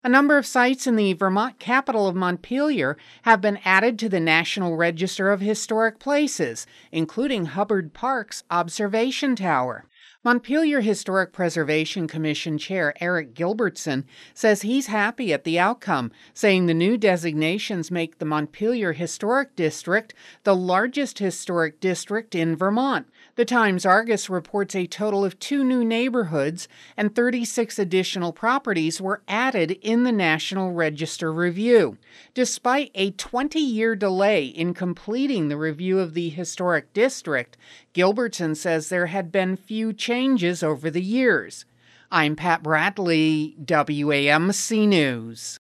A number of sites in the Vermont capital of Montpelier have been added to the National Register of Historic Places, including Hubbard Park's Observation Tower. Montpelier Historic Preservation Commission Chair Eric Gilbertson says he's happy at the outcome, saying the new designations make the Montpelier Historic District the largest historic district in Vermont. The Times-Argus reports a total of 2 new neighborhoods and 36 additional properties were added in the National Register review. Despite a 20-year delay in completing the review of the historic district, Gilbertson says there had been few changes over the years. I'm Pat Bradley, WAMC News.